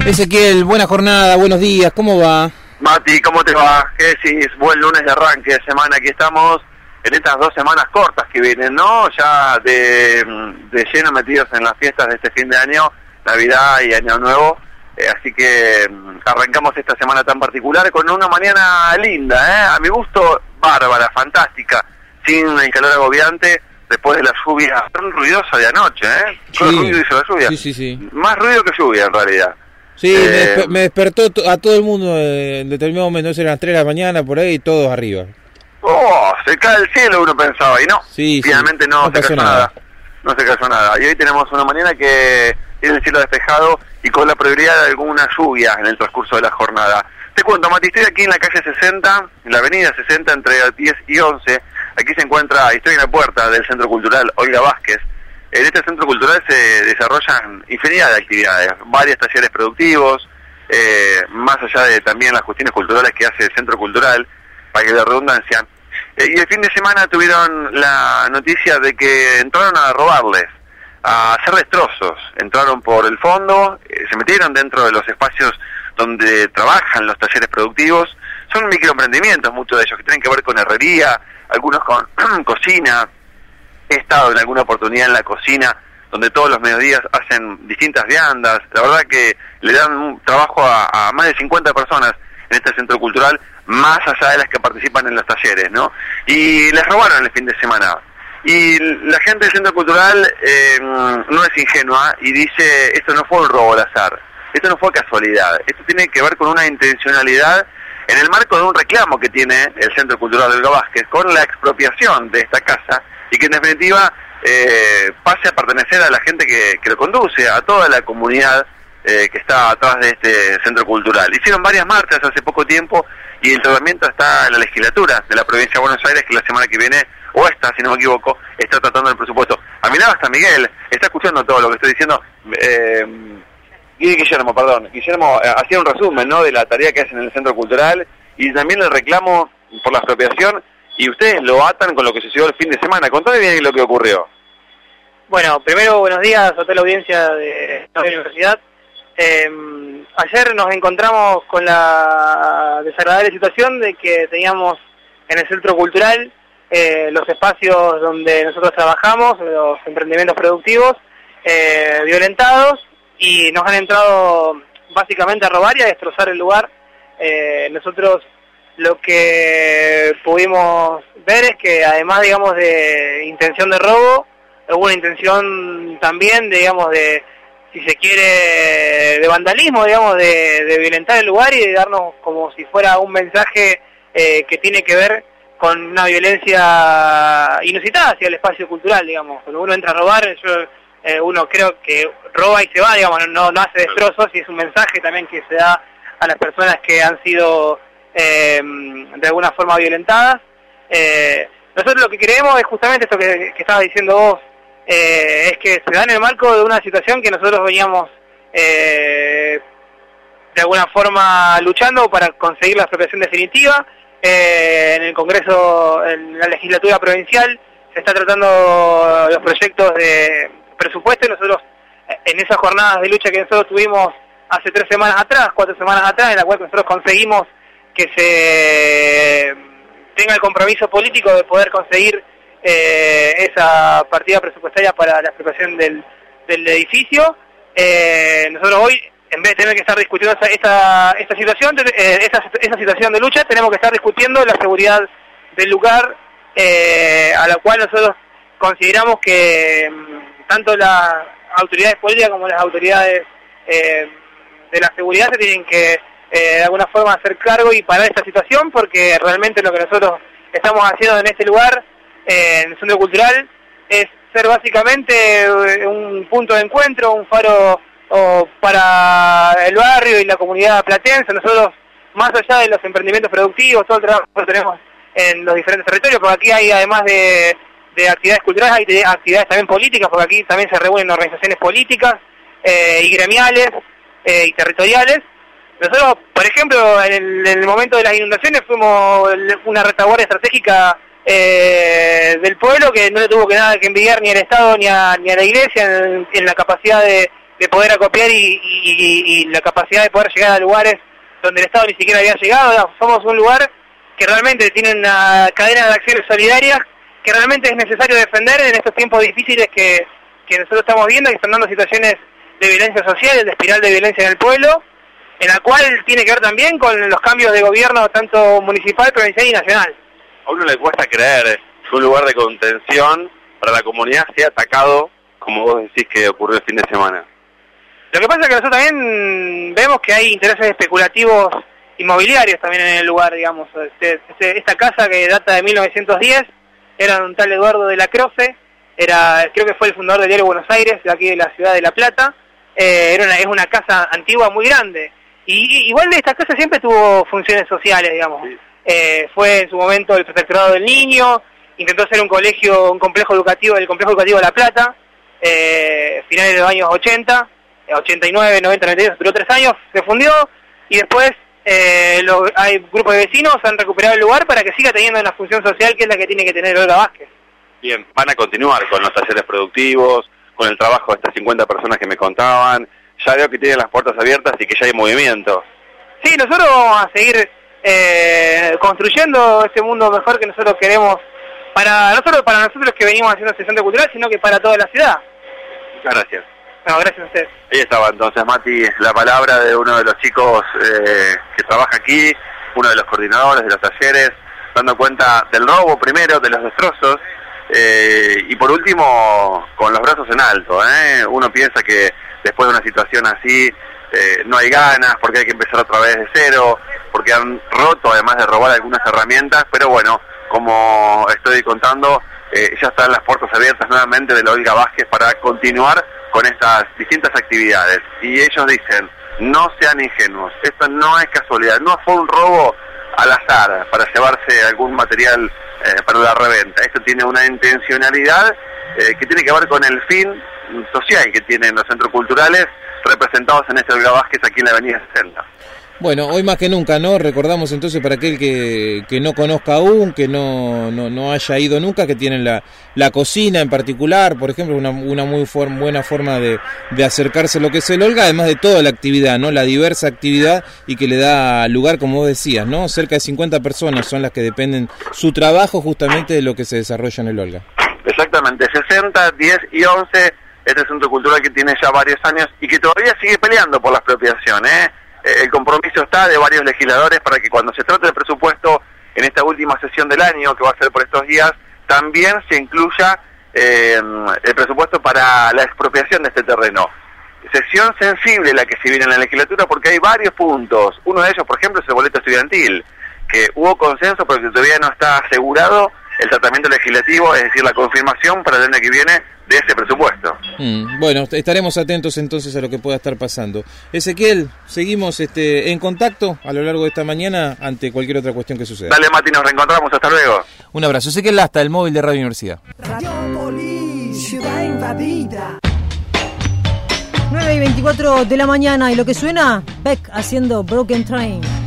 Ezequiel, buena jornada, buenos días, ¿cómo va? Mati, ¿cómo te va? ¿Qué decís? Buen lunes de arranque de semana, aquí estamos en estas 2 semanas cortas que vienen, ¿no? Ya de lleno metidos en las fiestas de este fin de año, Navidad y Año Nuevo, así que arrancamos esta semana tan particular con una mañana linda, a mi gusto bárbara, fantástica, sin el calor agobiante, después de la lluvia tan ruidosa de anoche, Sí. ¿Qué ruido hizo la lluvia? Sí. Más ruido que lluvia en realidad. Sí, me despertó a todo el mundo en determinado momento, no sé, eran las 3 de la mañana, por ahí, todos arriba. Oh, se cae el cielo, uno pensaba, y no, Sí, finalmente no se cayó nada. No se cayó nada. Y hoy tenemos una mañana que tiene el cielo despejado y con la probabilidad de alguna lluvia en el transcurso de la jornada. Te cuento, Mati, estoy aquí en la calle 60, en la avenida 60, entre 10 y 11. Aquí se encuentra, estoy en la puerta del Centro Cultural Olga Vázquez. En este centro cultural se desarrollan infinidad de actividades, varios talleres productivos, más allá de también las cuestiones culturales que hace el centro cultural, para que la redundancia. Y el fin de semana tuvieron la noticia de que entraron a robarles, a hacer destrozos. Entraron por el fondo, se metieron dentro de los espacios donde trabajan los talleres productivos. Son microemprendimientos, muchos de ellos, que tienen que ver con herrería, algunos con cocina. He estado en alguna oportunidad en la cocina, donde todos los mediodías hacen distintas viandas. La verdad que le dan un trabajo a más de 50 personas en este centro cultural, más allá de las que participan en los talleres, ¿no? Y les robaron el fin de semana. Y la gente del centro cultural no es ingenua y dice, esto no fue un robo al azar, esto no fue casualidad, esto tiene que ver con una intencionalidad en el marco de un reclamo que tiene el Centro Cultural Olga Vázquez con la expropiación de esta casa, y que en definitiva pase a pertenecer a la gente que lo conduce, a toda la comunidad que está atrás de este centro cultural. Hicieron varias marchas hace poco tiempo y el tratamiento está en la legislatura de la provincia de Buenos Aires, que la semana que viene, o esta, si no me equivoco, está tratando el presupuesto. A mi lado está Miguel, está escuchando todo lo que estoy diciendo. Guillermo, perdón. Guillermo hacía un resumen, ¿no?, de la tarea que hacen en el centro cultural y también el reclamo por la expropiación. Y ustedes lo atan con lo que sucedió el fin de semana. Contame bien lo que ocurrió. Bueno, primero buenos días a toda la audiencia de la universidad. Ayer nos encontramos con la desagradable situación de que teníamos en el centro cultural los espacios donde nosotros trabajamos, los emprendimientos productivos, violentados, y nos han entrado básicamente a robar y a destrozar el lugar. Nosotros lo que pudimos ver es que además, digamos, de intención de robo, hubo una intención también, digamos, de, si se quiere, de vandalismo, digamos, de violentar el lugar y de darnos como si fuera un mensaje que tiene que ver con una violencia inusitada hacia el espacio cultural, digamos. Cuando uno entra a robar, uno creo que roba y se va, digamos, no hace destrozos, y es un mensaje también que se da a las personas que han sido de alguna forma violentadas. Nosotros lo que creemos es justamente esto que estabas diciendo vos, es que se da en el marco de una situación que nosotros veníamos de alguna forma luchando para conseguir la expropiación definitiva. En el Congreso, en la legislatura provincial, se está tratando los proyectos de presupuesto, y nosotros en esas jornadas de lucha que nosotros tuvimos hace 4 semanas atrás, en la cual nosotros conseguimos que se tenga el compromiso político de poder conseguir esa partida presupuestaria para la expropiación del edificio. Nosotros hoy, en vez de tener que estar discutiendo esa situación de lucha, tenemos que estar discutiendo la seguridad del lugar, a la cual nosotros consideramos que tanto las autoridades políticas como las autoridades de la seguridad se tienen que de alguna forma hacer cargo y parar esta situación, porque realmente lo que nosotros estamos haciendo en este lugar, en el centro cultural, es ser básicamente un punto de encuentro, un faro para el barrio y la comunidad platense. Nosotros, más allá de los emprendimientos productivos, todo el trabajo que tenemos en los diferentes territorios, porque aquí hay, además de actividades culturales, hay actividades también políticas, porque aquí también se reúnen organizaciones políticas y gremiales y territoriales. Nosotros, por ejemplo, en el momento de las inundaciones fuimos una retaguardia estratégica del pueblo, que no le tuvo nada que envidiar ni al Estado ni a la Iglesia en la capacidad de de poder acopiar y la capacidad de poder llegar a lugares donde el Estado ni siquiera había llegado. Somos un lugar que realmente tiene una cadena de acciones solidarias que realmente es necesario defender en estos tiempos difíciles que nosotros estamos viendo, que están dando situaciones de violencia social, de espiral de violencia en el pueblo, en la cual tiene que ver también con los cambios de gobierno tanto municipal, provincial y nacional. A uno le cuesta creer que un lugar de contención para la comunidad sea atacado, como vos decís que ocurrió el fin de semana. Lo que pasa es que nosotros también vemos que hay intereses especulativos inmobiliarios también en el lugar, digamos. Esta casa que data de 1910 era un tal Eduardo de la Croce, creo que fue el fundador del diario Buenos Aires, de aquí de la ciudad de La Plata. Es una casa antigua muy grande. Y igual de esta casa siempre tuvo funciones sociales, digamos. Sí. Fue en su momento el protectorado del niño, intentó ser un complejo educativo, el complejo educativo de La Plata, finales de los años 80, 89, 90, 92, duró 3 años, se fundió y después hay grupos de vecinos han recuperado el lugar para que siga teniendo una función social que es la que tiene que tener Olga Vázquez. Bien, van a continuar con los talleres productivos, con el trabajo de estas 50 personas que me contaban. Ya veo que tienen las puertas abiertas y que ya hay movimiento. Sí, nosotros vamos a seguir construyendo este mundo mejor que nosotros queremos, para nosotros que venimos haciendo ese centro cultural, sino que para toda la ciudad. Muchas gracias. No, gracias a usted. Ahí estaba entonces, Mati, la palabra de uno de los chicos que trabaja aquí, uno de los coordinadores de los talleres, dando cuenta del robo primero, de los destrozos, y por último, con los brazos en alto. Uno piensa que después de una situación así no hay ganas, porque hay que empezar otra vez de cero, porque han roto, además de robar algunas herramientas, pero bueno, como estoy contando, ya están las puertas abiertas nuevamente de la Olga Vázquez para continuar con estas distintas actividades. Y ellos dicen, no sean ingenuos, esto no es casualidad, no fue un robo al azar para llevarse algún material para la reventa. Esto tiene una intencionalidad que tiene que ver con el fin social que tienen los centros culturales representados en este Olga Vázquez aquí en la avenida 60. Bueno, hoy más que nunca, ¿no? Recordamos entonces para aquel que no conozca aún, que no haya ido nunca, que tienen la cocina en particular, por ejemplo, una muy buena forma de acercarse a lo que es el Olga, además de toda la actividad, ¿no? La diversa actividad y que le da lugar, como vos decías, ¿no? Cerca de 50 personas son las que dependen su trabajo justamente de lo que se desarrolla en el Olga. Exactamente, 60, 10 y 11, este centro cultural que tiene ya varios años y que todavía sigue peleando por la expropiación, El compromiso está de varios legisladores para que cuando se trate de presupuesto en esta última sesión del año, que va a ser por estos días, también se incluya el presupuesto para la expropiación de este terreno. Sesión sensible la que se viene en la legislatura porque hay varios puntos. Uno de ellos, por ejemplo, es el boleto estudiantil, que hubo consenso pero que todavía no está asegurado el tratamiento legislativo, es decir, la confirmación para el año que viene de ese presupuesto. Bueno, estaremos atentos entonces a lo que pueda estar pasando. Ezequiel, seguimos en contacto a lo largo de esta mañana ante cualquier otra cuestión que suceda. Dale, Mati, nos reencontramos, hasta luego. Un abrazo. Ezequiel Lasta, el móvil de Radio Universidad. Radiopolis, ciudad invadida. 9:24 de la mañana y lo que suena, Beck haciendo Broken Train.